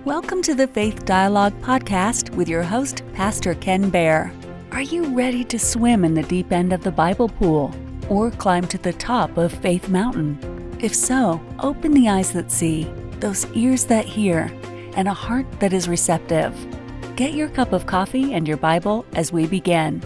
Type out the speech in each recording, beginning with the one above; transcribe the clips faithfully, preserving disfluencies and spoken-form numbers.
Welcome to the Faith Dialogue podcast with your host, Pastor Ken Baer. Are you ready to swim in the deep end of the Bible pool or climb to the top of Faith Mountain? If so, open the eyes that see, those ears that hear, and a heart that is receptive. Get your cup of coffee and your Bible as we begin.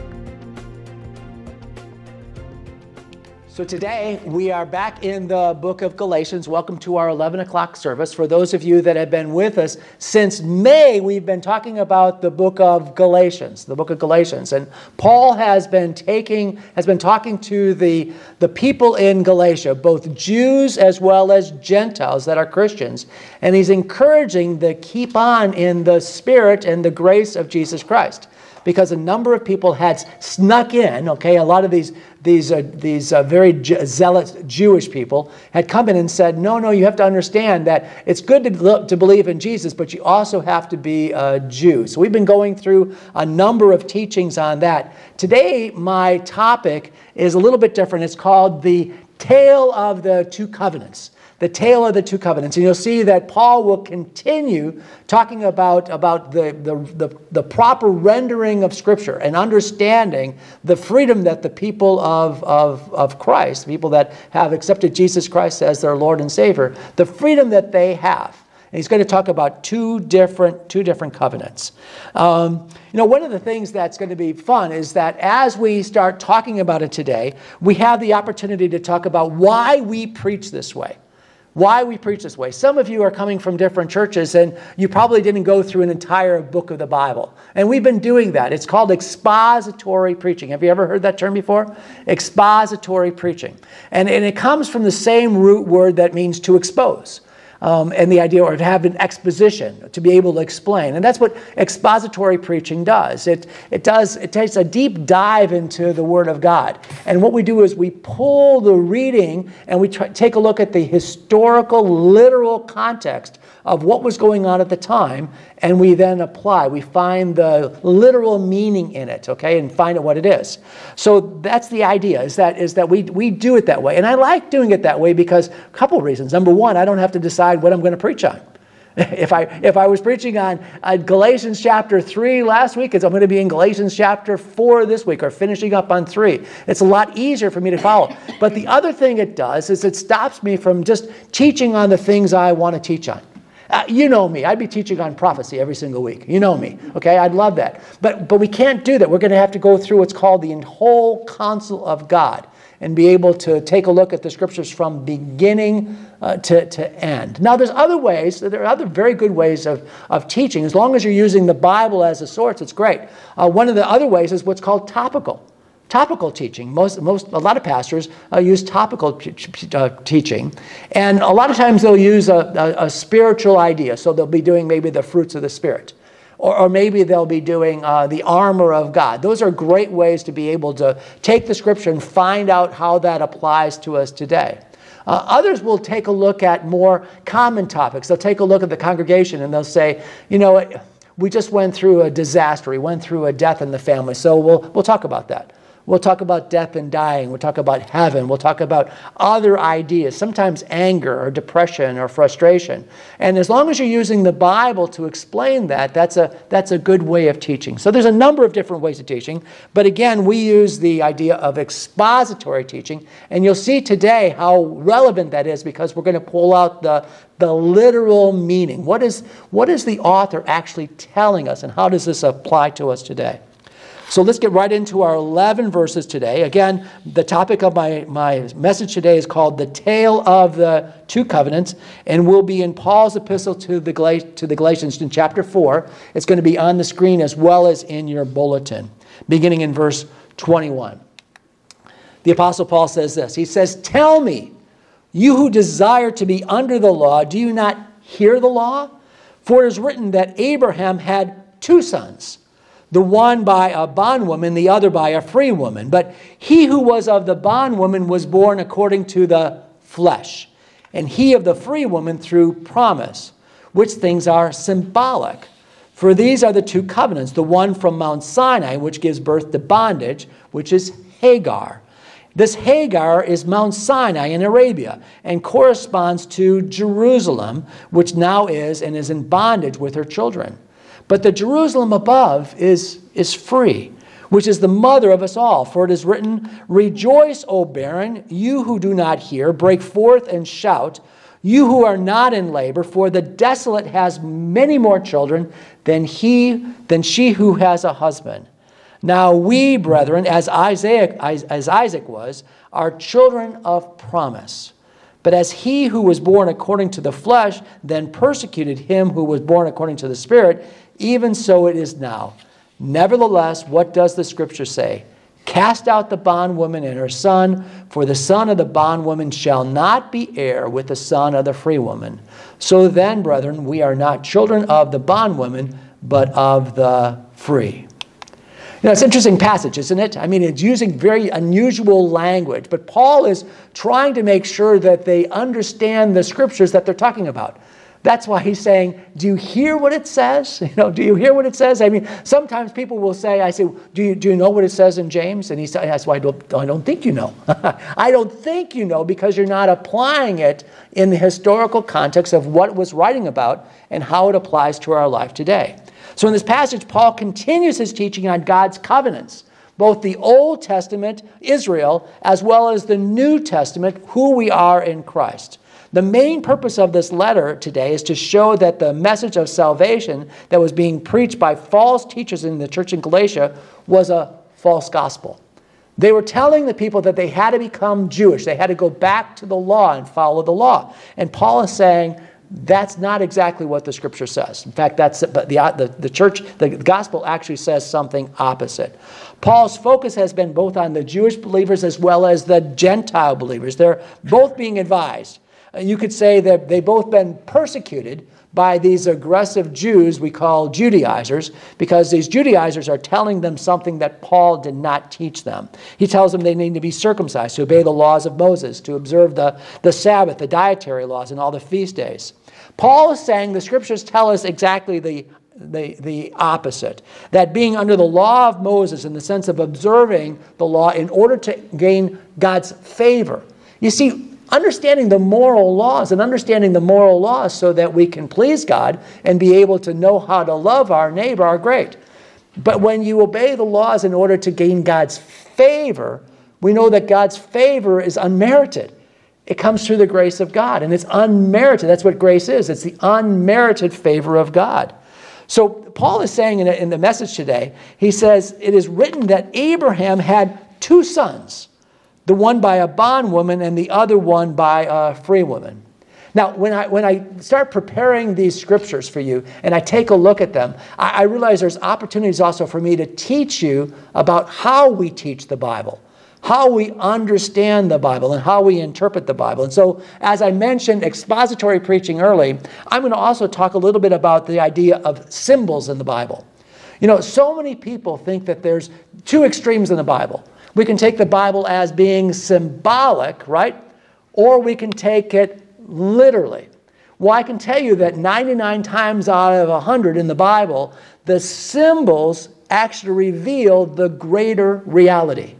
So today we are back in the book of Galatians. Welcome to our eleven o'clock service. For those of you that have been with us since May, we've been talking about the book of Galatians, the book of Galatians. And Paul has been taking, has been talking to the, the people in Galatia, both Jews as well as Gentiles that are Christians. And he's encouraging them to keep on in the spirit and the grace of Jesus Christ. Because a number of people had snuck in, okay, a lot of these these uh, these uh, very je- zealous Jewish people had come in and said, no, no, you have to understand that it's good to look, to believe in Jesus, but you also have to be a Jew. So we've been going through a number of teachings on that. Today, my topic is a little bit different. It's called the Tale of the Two Covenants. The tale of the two covenants. And you'll see that Paul will continue talking about, about the, the, the, the proper rendering of Scripture and understanding the freedom that the people of, of, of Christ, people that have accepted Jesus Christ as their Lord and Savior, the freedom that they have. And he's going to talk about two different, two different covenants. Um, you know, one of the things that's going to be fun is that as we start talking about it today, we have the opportunity to talk about why we preach this way. Why we preach this way. Some of you are coming from different churches and you probably didn't go through an entire book of the Bible. And we've been doing that. It's called expository preaching. Have you ever heard that term before? Expository preaching. And, and it comes from the same root word that means to expose. Um, and the idea, or to have an exposition, to be able to explain. And that's what expository preaching does. It it does, it takes a deep dive into the Word of God. And what we do is we pull the reading and we try, take a look at the historical, literal context of what was going on at the time, and we then apply. We find the literal meaning in it, okay, and find out what it is. So that's the idea, is that is that we, we do it that way. And I like doing it that way because a couple of reasons. Number one, I don't have to decide what I'm going to preach on. If I if I was preaching on uh, Galatians chapter three last week, I'm going to be in Galatians chapter four this week, or finishing up on three. It's a lot easier for me to follow. But the other thing it does is it stops me from just teaching on the things I want to teach on. Uh, you know me. I'd be teaching on prophecy every single week. You know me. Okay, I'd love that. But but we can't do that. We're going to have to go through what's called the whole counsel of God and be able to take a look at the Scriptures from beginning uh, to, to end. Now, there's other ways. There are other very good ways of, of teaching. As long as you're using the Bible as a source, it's great. Uh, one of the other ways is what's called topical. Topical teaching. Most, most, a lot of pastors uh, use topical t- t- uh, teaching, and a lot of times they'll use a, a, a spiritual idea. So they'll be doing maybe the fruits of the Spirit, or, or maybe they'll be doing uh, the armor of God. Those are great ways to be able to take the Scripture and find out how that applies to us today. Uh, others will take a look at more common topics. They'll take a look at the congregation and they'll say, you know, we just went through a disaster. We went through a death in the family, so we'll we'll talk about that. We'll talk about death and dying. We'll talk about heaven. We'll talk about other ideas, sometimes anger or depression or frustration. And as long as you're using the Bible to explain that, that's a that's a good way of teaching. So there's a number of different ways of teaching. But again, we use the idea of expository teaching. And you'll see today how relevant that is because we're going to pull out the, the literal meaning. What is, what is the author actually telling us, and how does this apply to us today? So let's get right into our eleven verses today. Again, the topic of my, my message today is called The Tale of the Two Covenants, and we'll be in Paul's epistle to the, Gal- to the Galatians in chapter four. It's going to be on the screen as well as in your bulletin, beginning in verse twenty-one. The Apostle Paul says this. He says, "Tell me, you who desire to be under the law, do you not hear the law? For it is written that Abraham had two sons, the one by a bondwoman, the other by a free woman. But he who was of the bondwoman was born according to the flesh, and he of the free woman through promise, which things are symbolic. For these are the two covenants, the one from Mount Sinai, which gives birth to bondage, which is Hagar, This Hagar is Mount Sinai in Arabia and corresponds to Jerusalem, which now is and is in bondage with her children. But the Jerusalem above is, is free, which is the mother of us all. For it is written, "Rejoice, O barren, you who do not hear, break forth and shout, you who are not in labor, for the desolate has many more children than he than she who has a husband. Now we, brethren, as Isaac, as Isaac was, are children of promise. But as he who was born according to the flesh then persecuted him who was born according to the Spirit, even so it is now. Nevertheless, what does the Scripture say? Cast out the bondwoman and her son, for the son of the bondwoman shall not be heir with the son of the free woman. So then, brethren, we are not children of the bondwoman, but of the free." You know, it's an interesting passage, isn't it? I mean, it's using very unusual language, but Paul is trying to make sure that they understand the Scriptures that they're talking about. That's why he's saying, do you hear what it says? You know, do you hear what it says? I mean, sometimes people will say, I say, do you, do you know what it says in James? And he says, that's why I don't, I don't think you know. I don't think you know because you're not applying it in the historical context of what it was writing about and how it applies to our life today. So in this passage, Paul continues his teaching on God's covenants, both the Old Testament, Israel, as well as the New Testament, who we are in Christ. The main purpose of this letter today is to show that the message of salvation that was being preached by false teachers in the church in Galatia was a false gospel. They were telling the people that they had to become Jewish. They had to go back to the law and follow the law. And Paul is saying, that's not exactly what the Scripture says. In fact, that's but the, the the church, the gospel actually says something opposite. Paul's focus has been both on the Jewish believers as well as the Gentile believers. They're both being advised. You could say that they've both been persecuted by these aggressive Jews we call Judaizers, because these Judaizers are telling them something that Paul did not teach them. He tells them they need to be circumcised, to obey the laws of Moses, to observe the, the Sabbath, the dietary laws, and all the feast days. Paul is saying the Scriptures tell us exactly the, the, the opposite, that being under the law of Moses in the sense of observing the law in order to gain God's favor. You see, understanding the moral laws and understanding the moral laws so that we can please God and be able to know how to love our neighbor are great. But when you obey the laws in order to gain God's favor, we know that God's favor is unmerited. It comes through the grace of God, and it's unmerited. That's what grace is. It's the unmerited favor of God. So Paul is saying in, a, in the message today, he says, it is written that Abraham had two sons, the one by a bondwoman and the other one by a free woman. Now, when I when I start preparing these scriptures for you and I take a look at them, I, I realize there's opportunities also for me to teach you about how we teach the Bible, how we understand the Bible, and how we interpret the Bible. And so, as I mentioned expository preaching early, I'm going to also talk a little bit about the idea of symbols in the Bible. You know, so many people think that there's two extremes in the Bible. We can take the Bible as being symbolic, right? Or we can take it literally. Well, I can tell you that ninety-nine times out of one hundred in the Bible, the symbols actually reveal the greater reality.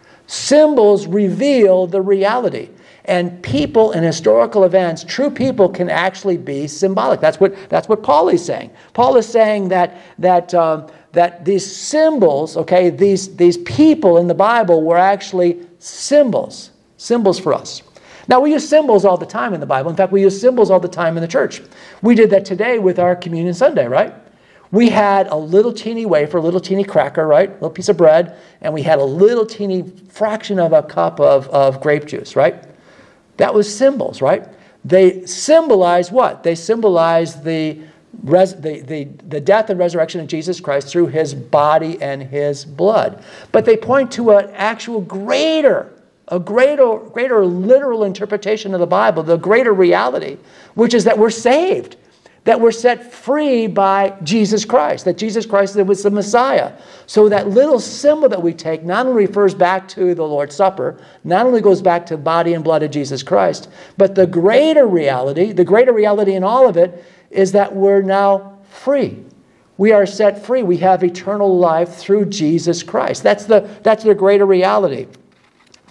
Symbols reveal the reality. And people and historical events, true people can actually be symbolic. That's what that's what Paul is saying. Paul is saying that that um, that these symbols, okay, these these people in the Bible were actually symbols, symbols for us. Now, we use symbols all the time in the Bible. In fact, we use symbols all the time in the church. We did that today with our Communion Sunday, right? We had a little teeny wafer, a little teeny cracker, right? A little piece of bread, and we had a little teeny fraction of a cup of, of grape juice, right? That was symbols, right? They symbolize what? They symbolize the, res, the, the, the death and resurrection of Jesus Christ through his body and his blood. But they point to an actual greater, a greater, greater literal interpretation of the Bible, the greater reality, which is that we're saved, that we're set free by Jesus Christ, that Jesus Christ was the Messiah. So that little symbol that we take not only refers back to the Lord's Supper, not only goes back to the body and blood of Jesus Christ, but the greater reality, the greater reality in all of it is that we're now free. We are set free. We have eternal life through Jesus Christ. That's the, that's the greater reality.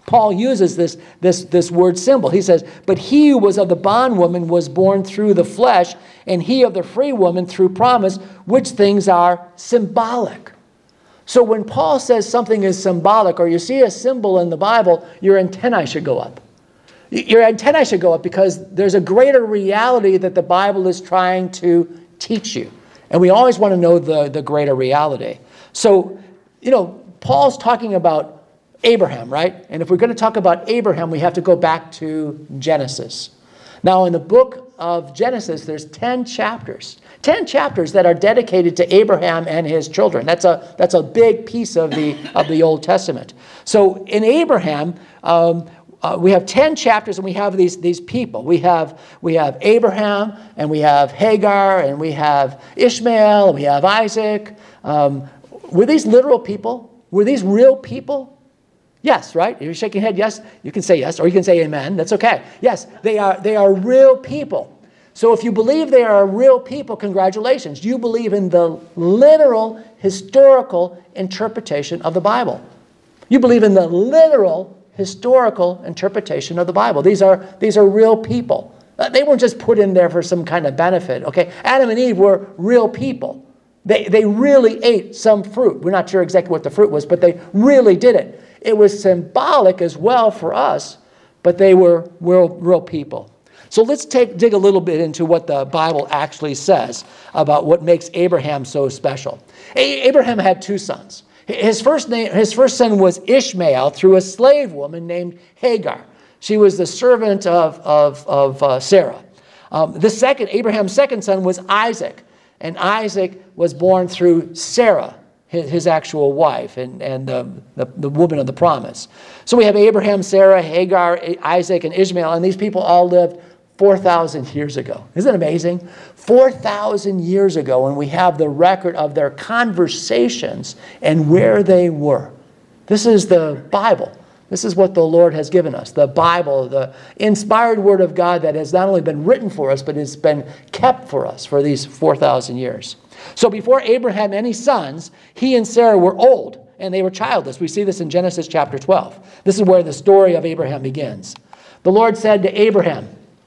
Paul uses this, this, this word symbol. He says, but he who was of the bondwoman was born through the flesh, and he of the free woman through promise, which things are symbolic. So when Paul says something is symbolic, or you see a symbol in the Bible, your antennae should go up. Your antennae should go up because there's a greater reality that the Bible is trying to teach you. And we always want to know the, the greater reality. So, you know, Paul's talking about Abraham, right? And if we're going to talk about Abraham, we have to go back to Genesis. Now, in the book of Genesis, there's ten chapters. ten chapters that are dedicated to Abraham and his children. That's a, that's a big piece of the, of the Old Testament. So in Abraham, um, Uh, we have ten chapters, and we have these, these people. We have, we have Abraham, and we have Hagar, and we have Ishmael, and we have Isaac. Um, were these literal people? Were these real people? Yes, right? You're shaking your head, yes? You can say yes, or you can say amen. That's okay. Yes, they are, they are real people. So if you believe they are real people, congratulations. You believe in the literal, historical interpretation of the Bible. You believe in the literal historical interpretation of the Bible. These are, these are real people. Uh, they weren't just put in there for some kind of benefit, okay? Adam and Eve were real people. They, they really ate some fruit. We're not sure exactly what the fruit was, but they really did it. It was symbolic as well for us, but they were real, real people. So let's take, dig a little bit into what the Bible actually says about what makes Abraham so special. A- Abraham had two sons. His first name, his first son was Ishmael through a slave woman named Hagar. She was the servant of, of, of uh, Sarah. Um, the second, Abraham's second son was Isaac. And Isaac was born through Sarah, his, his actual wife, and, and the, the, the woman of the promise. So we have Abraham, Sarah, Hagar, Isaac, and Ishmael, and these people all lived four thousand years ago. Isn't it amazing? four thousand years ago, and we have the record of their conversations and where they were. This is the Bible. This is what the Lord has given us. The Bible, the inspired Word of God that has not only been written for us, but has been kept for us for these four thousand years. So before Abraham had any sons, he and Sarah were old, and they were childless. We see this in Genesis chapter twelve. This is where the story of Abraham begins. The Lord said to Abraham,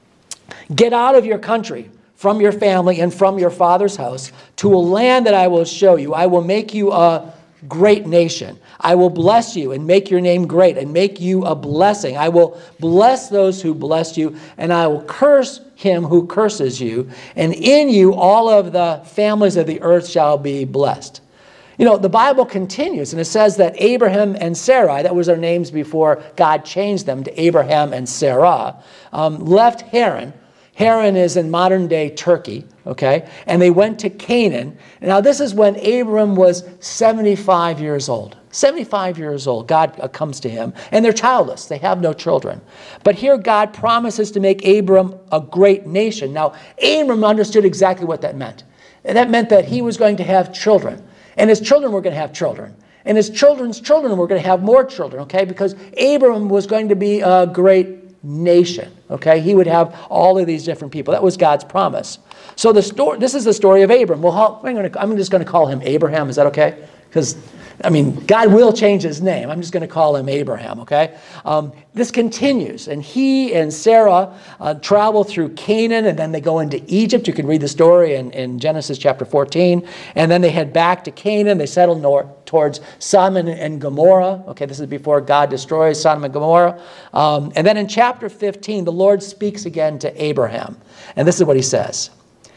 "Get out of your country, from your family, and from your father's house, to a land that I will show you. I will make you a great nation. I will bless you and make your name great and make you a blessing. I will bless those who bless you, and I will curse him who curses you. And in you all of the families of the earth shall be blessed." You know, the Bible continues, and it says that Abraham and Sarai, that was their names before God changed them to Abraham and Sarah, um, left Haran. Haran is in modern-day Turkey, okay? And they went to Canaan. Now, this is when Abram was seventy-five years old. seventy-five years old, God comes to him, and they're childless. They have no children. But here God promises to make Abram a great nation. Now, Abram understood exactly what that meant. And that meant that he was going to have children, and his children were going to have children. And his children's children were going to have more children, okay? Because Abram was going to be a great nation, okay? He would have all of these different people. That was God's promise. So the story, this is the story of Abram. Well, I'm, gonna, I'm just going to call him Abraham. Is that okay? Because, I mean, God will change his name. I'm just going to call him Abraham, okay? Um, this continues, and he and Sarah uh, travel through Canaan, and then they go into Egypt. You can read the story in, in Genesis chapter fourteen. And then they head back to Canaan. They settle north towards Sodom and Gomorrah. Okay, this is before God destroys Sodom and Gomorrah. Um, and then in chapter fifteen, the Lord speaks again to Abraham. And this is what he says.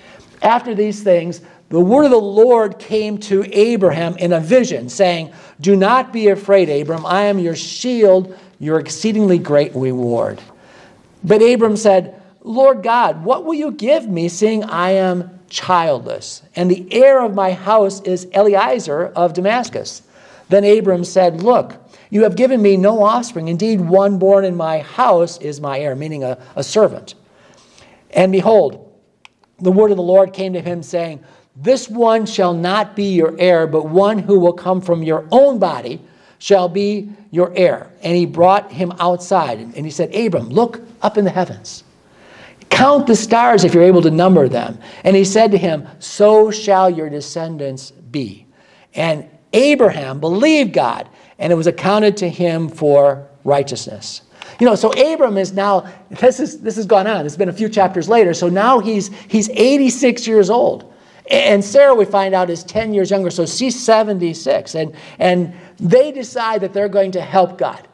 After these things, the word of the Lord came to Abraham in a vision, saying, "Do not be afraid, Abram. I am your shield, your exceedingly great reward." But Abram said, "Lord God, what will you give me, seeing I am childless? And the heir of my house is Eliezer of Damascus." Then Abram said, "Look, you have given me no offspring. Indeed, one born in my house is my heir," meaning a, a servant. "And behold, the word of the Lord came to him, saying, This one shall not be your heir, but one who will come from your own body shall be your heir." And he brought him outside, and he said, "Abram, look up in the heavens. Count the stars if you're able to number them." And he said to him, "So shall your descendants be." And Abraham believed God, and it was accounted to him for righteousness. You know, so Abram is now, this is this has gone on. It's been a few chapters later. So now he's he's eighty-six years old. And Sarah, we find out, is ten years younger. So she's seventy-six. And, and they decide that they're going to help God.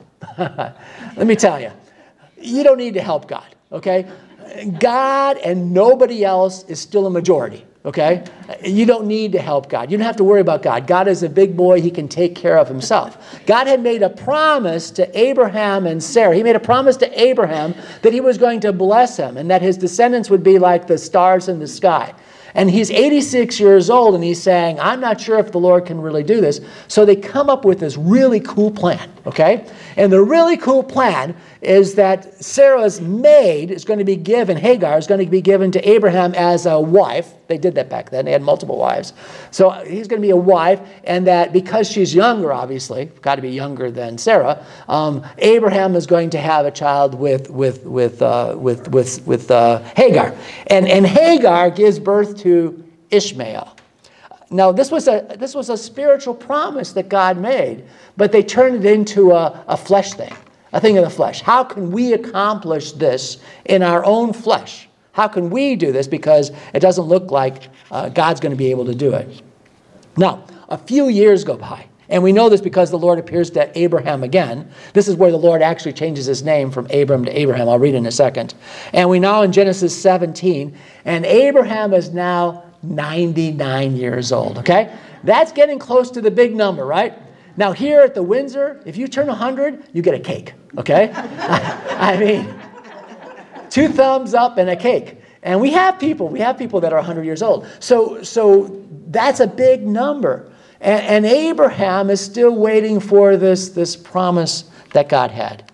Let me tell you, you don't need to help God, okay? God and nobody else is still a majority, okay? You don't need to help God. You don't have to worry about God. God is a big boy. He can take care of himself. God had made a promise to Abraham and Sarah. He made a promise to Abraham that he was going to bless him and that his descendants would be like the stars in the sky. And he's eighty-six years old, and he's saying, I'm not sure if the Lord can really do this. So they come up with this really cool plan, okay? And the really cool plan is that Sarah's maid is going to be given, Hagar is going to be given to Abraham as a wife. They did that back then. They had multiple wives. So he's going to be a wife, and that because she's younger, obviously, got to be younger than Sarah, um, Abraham is going to have a child with with with uh, with with with uh, Hagar, and and Hagar gives birth to Ishmael. Now this was a this was a spiritual promise that God made, but they turned it into a, a flesh thing, a thing of the flesh. How can we accomplish this in our own flesh? How can we do this? Because it doesn't look like uh, God's going to be able to do it. Now, a few years go by, and we know this because the Lord appears to Abraham again. This is where the Lord actually changes his name from Abram to Abraham. I'll read in a second. And we know in Genesis seventeen, and Abraham is now ninety-nine years old, okay? That's getting close to the big number, right? Now, here at the Windsor, if you turn one hundred, you get a cake, okay? I, I mean... Two thumbs up and a cake. And we have people, we have people that are one hundred years old. So, so that's a big number. And, and Abraham is still waiting for this, this promise that God had.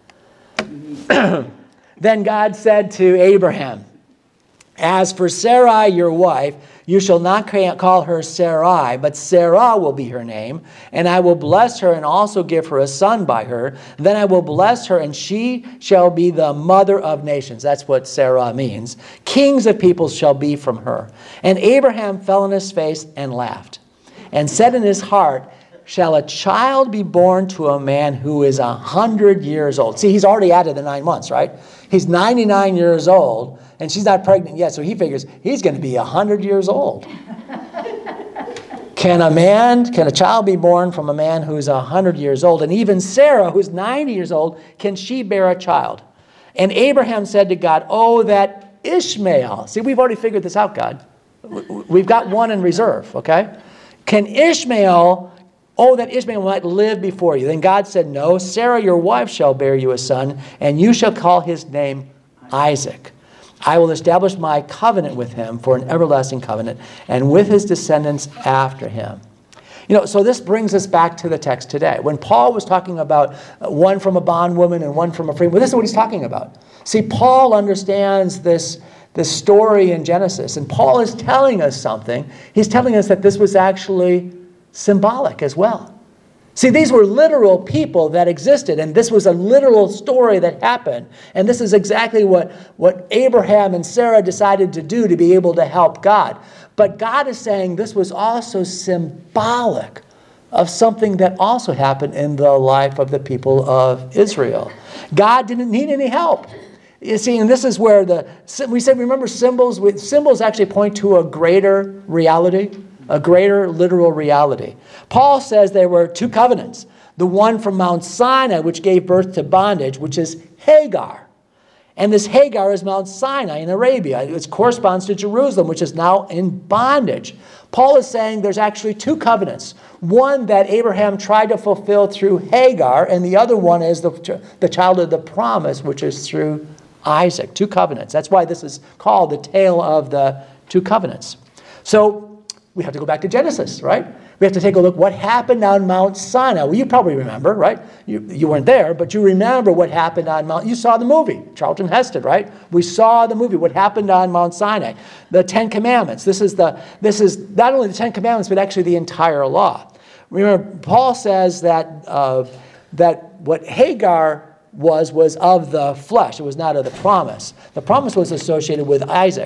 Then God said to Abraham, as for Sarai, your wife, you shall not call her Sarai, but Sarah will be her name, and I will bless her and also give her a son by her. Then I will bless her, and she shall be the mother of nations. That's what Sarah means. Kings of peoples shall be from her. And Abraham fell on his face and laughed, and said in his heart, shall a child be born to a man who is a hundred years old? See, he's already added the nine months, right? He's ninety-nine years old, and she's not pregnant yet, so he figures he's going to be a hundred years old. Can a man, can a child be born from a man who's a hundred years old? And even Sarah, who's ninety years old, can she bear a child? And Abraham said to God, oh, that Ishmael. See, we've already figured this out, God. We've got one in reserve, okay? Can Ishmael... Oh, that Ishmael might live before you. Then God said, no, Sarah, your wife, shall bear you a son, and you shall call his name Isaac. I will establish my covenant with him for an everlasting covenant, and with his descendants after him. You know, so this brings us back to the text today. When Paul was talking about one from a bondwoman and one from a free woman, this is what he's talking about. See, Paul understands this, this story in Genesis, and Paul is telling us something. He's telling us that this was actually symbolic as well. See, these were literal people that existed, and this was a literal story that happened. And this is exactly what, what Abraham and Sarah decided to do to be able to help God. But God is saying this was also symbolic of something that also happened in the life of the people of Israel. God didn't need any help. You see, and this is where the, we said, remember symbols? Symbols actually point to a greater reality. A greater literal reality. Paul says there were two covenants. The one from Mount Sinai, which gave birth to bondage, which is Hagar. And this Hagar is Mount Sinai in Arabia. It corresponds to Jerusalem, which is now in bondage. Paul is saying there's actually two covenants. One that Abraham tried to fulfill through Hagar, and the other one is the, the child of the promise, which is through Isaac. Two covenants. That's why this is called the tale of the two covenants. So, we have to go back to Genesis, right? We have to take a look what happened on Mount Sinai. Well, you probably remember, right? You, you weren't there, but you remember what happened on Mount... You saw the movie, Charlton Heston, right? We saw the movie, what happened on Mount Sinai. The Ten Commandments. This is, the, this is not only the Ten Commandments, but actually the entire law. Remember, Paul says that, uh, that what Hagar was, was of the flesh. It was not of the promise. The promise was associated with Isaac.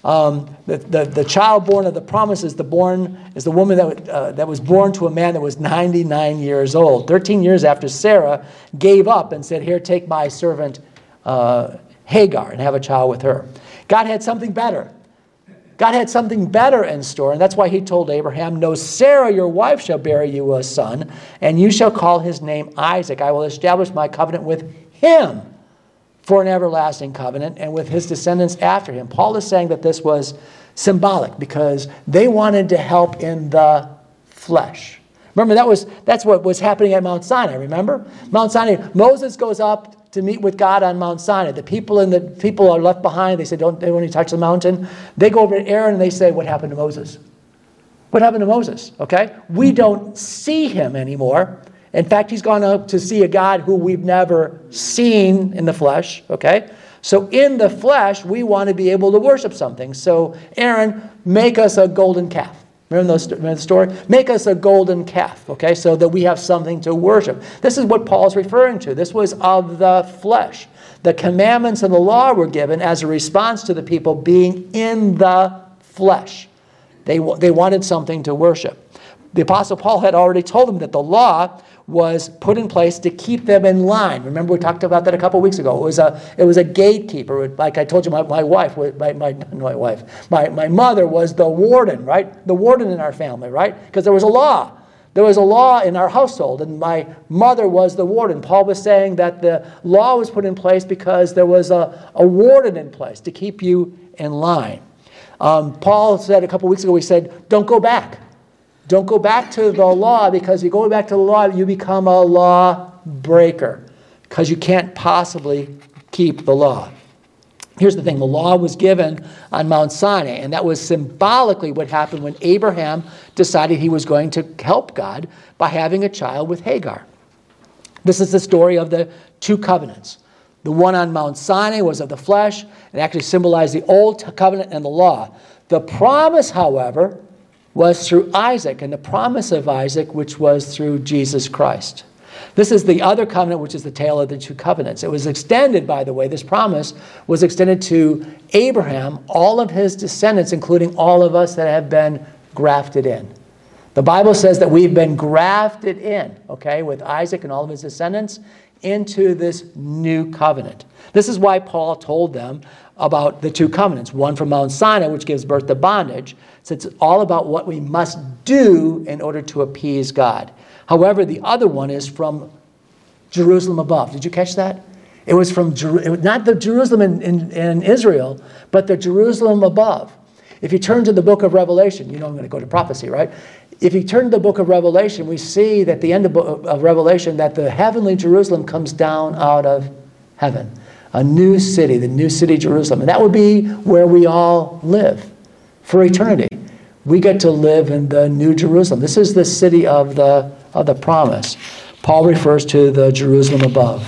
Um, the, the, the child born of the promise is the, born, is the woman that, uh, that was born to a man that was ninety-nine years old. thirteen years after Sarah gave up and said, here, take my servant uh, Hagar and have a child with her. God had something better. God had something better in store, and that's why he told Abraham, no, Sarah, your wife, shall bear you a son, and you shall call his name Isaac. I will establish my covenant with him for an everlasting covenant, and with his descendants after him. Paul is saying that this was symbolic because they wanted to help in the flesh. Remember, that was that's what was happening at Mount Sinai, remember? Mount Sinai, Moses goes up to meet with God on Mount Sinai. The people in the people are left behind. They say, don't they want to touch the mountain? They go over to Aaron and they say, what happened to Moses? What happened to Moses? Okay? We don't see him anymore. In fact, he's gone up to see a God who we've never seen in the flesh, okay? So in the flesh, we want to be able to worship something. So Aaron, make us a golden calf. Remember, those, remember the story? Make us a golden calf, okay, so that we have something to worship. This is what Paul's referring to. This was of the flesh. The commandments and the law were given as a response to the people being in the flesh. They, they wanted something to worship. The Apostle Paul had already told them that the law was put in place to keep them in line. Remember, we talked about that a couple weeks ago. It was a it was a gatekeeper. Like I told you, my, my wife, my, my, my wife, my, my mother was the warden, right? The warden in our family, right? Because there was a law. There was a law in our household, and my mother was the warden. Paul was saying that the law was put in place because there was a, a warden in place to keep you in line. Um, Paul said a couple weeks ago, he said, don't go back. Don't go back to the law, because you go back to the law, you become a law breaker, because you can't possibly keep the law. Here's the thing. The law was given on Mount Sinai, and that was symbolically what happened when Abraham decided he was going to help God by having a child with Hagar. This is the story of the two covenants. The one on Mount Sinai was of the flesh. It actually symbolized the old covenant and the law. The promise, however, was through Isaac, and the promise of Isaac, which was through Jesus Christ. This is the other covenant, which is the tale of the two covenants. It was extended, by the way, this promise was extended to Abraham, all of his descendants, including all of us that have been grafted in. The Bible says that we've been grafted in, okay, with Isaac and all of his descendants into this new covenant. This is why Paul told them about the two covenants, one from Mount Sinai, which gives birth to bondage. So it's all about what we must do in order to appease God. However, the other one is from Jerusalem above. Did you catch that? It was from Jer- it was not the Jerusalem in, in, in Israel, but the Jerusalem above. If you turn to the book of Revelation, you know I'm going to go to prophecy, right? If you turn to the book of Revelation, we see that the end of, of Revelation that the heavenly Jerusalem comes down out of heaven. A new city, the new city Jerusalem. And that would be where we all live for eternity. We get to live in the new Jerusalem. This is the city of the, of the promise. Paul refers to the Jerusalem above.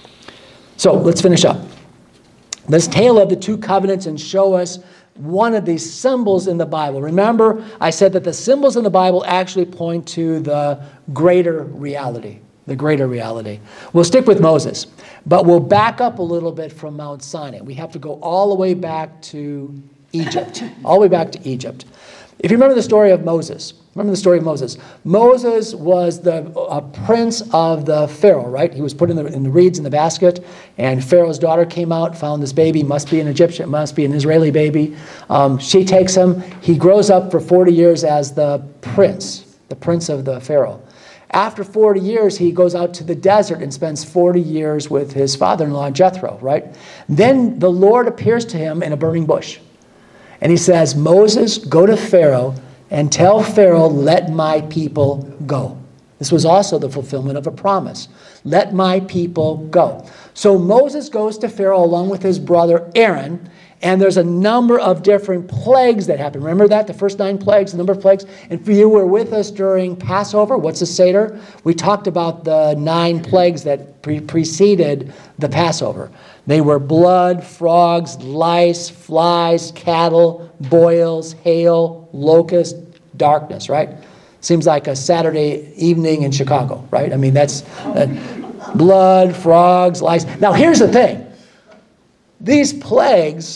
So let's finish up. Let's tale of the two covenants and show us one of these symbols in the Bible. Remember, I said that the symbols in the Bible actually point to the greater reality. The greater reality. We'll stick with Moses, but we'll back up a little bit from Mount Sinai. We have to go all the way back to Egypt. All the way back to Egypt. If you remember the story of Moses, remember the story of Moses. Moses was the a prince of the Pharaoh, right? He was put in the, in the reeds in the basket, and Pharaoh's daughter came out, found this baby, must be an Egyptian, must be an Israeli baby. Um, she takes him. He grows up for forty years as the prince, the prince of the Pharaoh. After forty years, he goes out to the desert and spends forty years with his father-in-law, Jethro, right? Then the Lord appears to him in a burning bush. And he says, Moses, go to Pharaoh and tell Pharaoh, let my people go. This was also the fulfillment of a promise. Let my people go. So Moses goes to Pharaoh along with his brother Aaron, and there's a number of different plagues that happen. Remember that? The first nine plagues, the number of plagues. And if you were with us during Passover, what's the Seder? We talked about the nine plagues that pre- preceded the Passover. They were blood, frogs, lice, flies, cattle, boils, hail, locust, darkness, right? Seems like a Saturday evening in Chicago, right? I mean, that's uh, blood, frogs, lice. Now, here's the thing. These plagues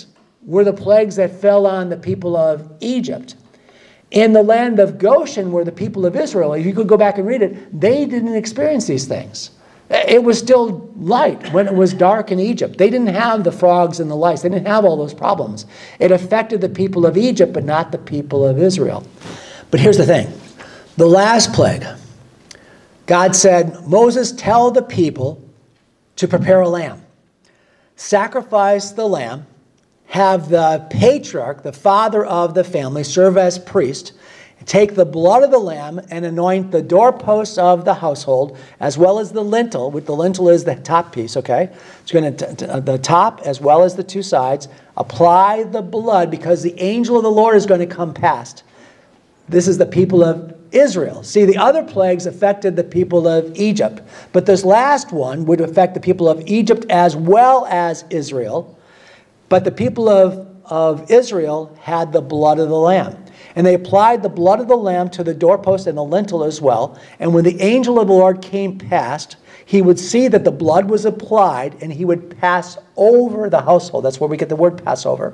were the plagues that fell on the people of Egypt. In the land of Goshen were the people of Israel. If you could go back and read it, they didn't experience these things. It was still light when it was dark in Egypt. They didn't have the frogs and the lice. They didn't have all those problems. It affected the people of Egypt, but not the people of Israel. But here's the thing. The last plague, God said, Moses, tell the people to prepare a lamb. Sacrifice the lamb. Have the patriarch, the father of the family, serve as priest. Take the blood of the lamb and anoint the doorposts of the household, as well as the lintel, which the lintel is the top piece, okay? It's going to, the top as well as the two sides. Apply the blood because the angel of the Lord is going to come past. This is the people of Israel. See, the other plagues affected the people of Egypt, but this last one would affect the people of Egypt as well as Israel. But the people of, of Israel had the blood of the lamb. And they applied the blood of the lamb to the doorpost and the lintel as well. And when the angel of the Lord came past, he would see that the blood was applied and he would pass over the household. That's where we get the word Passover.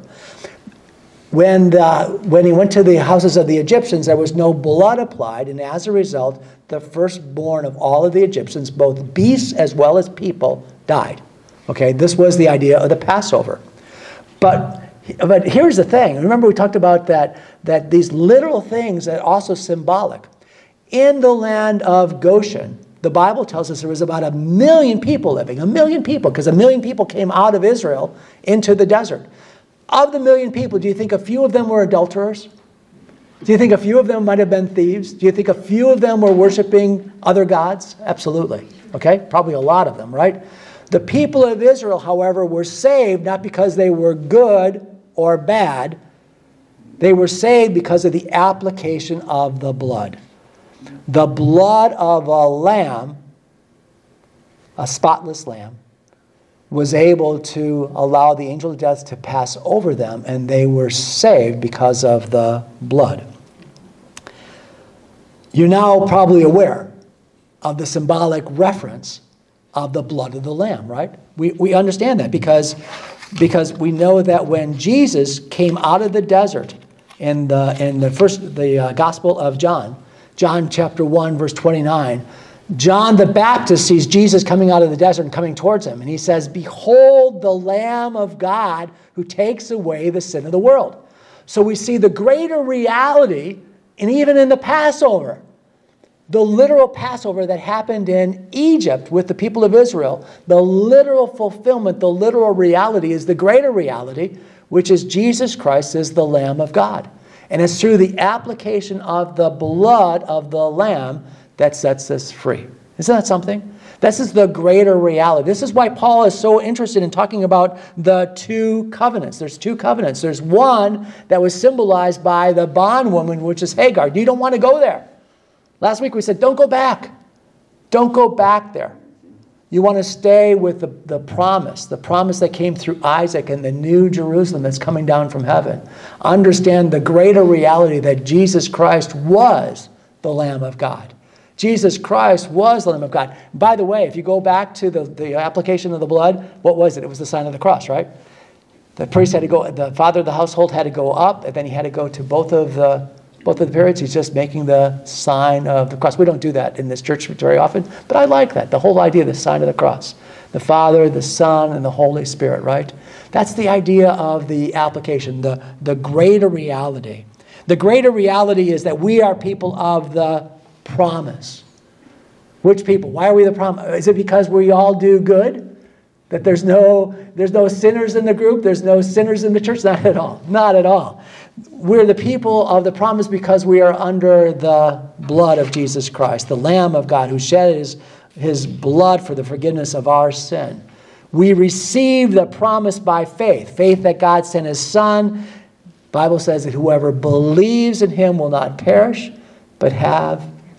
When, the, when he went to the houses of the Egyptians, there was no blood applied. And as a result, the firstborn of all of the Egyptians, both beasts as well as people, died. Okay, this was the idea of the Passover. But, but here's the thing. Remember we talked about that, that these literal things are also symbolic. In the land of Goshen, the Bible tells us there was about a million people living, a million people, because a million people came out of Israel into the desert. Of the million people, do you think a few of them were adulterers? Do you think a few of them might have been thieves? Do you think a few of them were worshiping other gods? Absolutely. Okay? Probably a lot of them, right? The people of Israel, however, were saved not because they were good or bad. They were saved because of the application of the blood. The blood of a lamb, a spotless lamb, was able to allow the angel of death to pass over them, and they were saved because of the blood. You're now probably aware of the symbolic reference of the blood of the lamb, right? We we understand that because, because we know that when Jesus came out of the desert in the in the first the uh, Gospel of John, John chapter one verse twenty-nine, John the Baptist sees Jesus coming out of the desert and coming towards him, and he says, "Behold the Lamb of God who takes away the sin of the world." So we see the greater reality, and even in the Passover. The literal Passover that happened in Egypt with the people of Israel, the literal fulfillment, the literal reality is the greater reality, which is Jesus Christ is the Lamb of God. And it's through the application of the blood of the Lamb that sets us free. Isn't that something? This is the greater reality. This is why Paul is so interested in talking about the two covenants. There's two covenants. There's one that was symbolized by the bondwoman, which is Hagar. You don't want to go there. Last week we said, don't go back. Don't go back there. You want to stay with the, the promise, the promise that came through Isaac and the new Jerusalem that's coming down from heaven. Understand the greater reality that Jesus Christ was the Lamb of God. Jesus Christ was the Lamb of God. By the way, if you go back to the, the application of the blood, what was it? It was the sign of the cross, right? The priest had to go, the father of the household had to go up, and then he had to go to both of the Both of the periods, he's just making the sign of the cross. We don't do that in this church very often, but I like that. The whole idea of the sign of the cross. The Father, the Son, and the Holy Spirit, right? That's the idea of the application, the, the greater reality. The greater reality is that we are people of the promise. Which people? Why are we the promise? Is it because we all do good? That there's no, there's no sinners in the group? There's no sinners in the church? Not at all. Not at all. We're the people of the promise because we are under the blood of Jesus Christ, the Lamb of God who shed his, his blood for the forgiveness of our sin. We receive the promise by faith, faith that God sent his Son. The Bible says that whoever believes in him will not perish, but have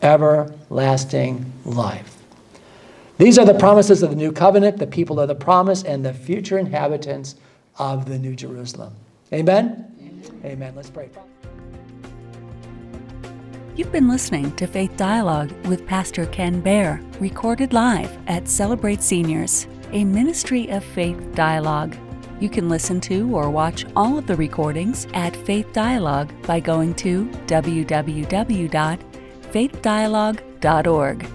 everlasting life. These are the promises of the new covenant, the people of the promise, and the future inhabitants of the New Jerusalem. Amen? Amen. Amen. Let's pray. You've been listening to Faith Dialogue with Pastor Ken Baer, recorded live at Celebrate Seniors, a ministry of Faith Dialogue. You can listen to or watch all of the recordings at Faith Dialogue by going to w w w dot faith dialogue dot org.